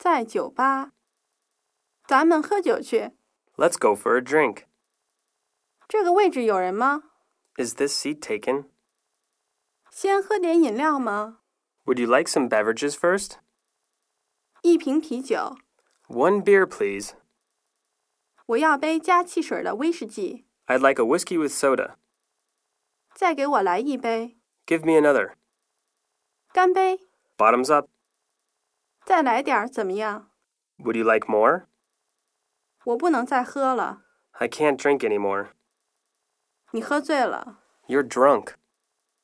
在酒吧。咱们喝酒去。 Let's go for a drink. 这个位置有人吗？ Is this seat taken? 先喝点饮料吗？ Would you like some beverages first? 一瓶啤酒。 One beer, please. 我要杯加汽水的威士忌。 I'd like a whiskey with soda. 再给我来一杯。 Give me another. 干杯。 Bottoms up. 再来点儿怎么样？ Would you like more? 我不能再喝了。 I can't drink anymore. 你喝醉了。 You're drunk.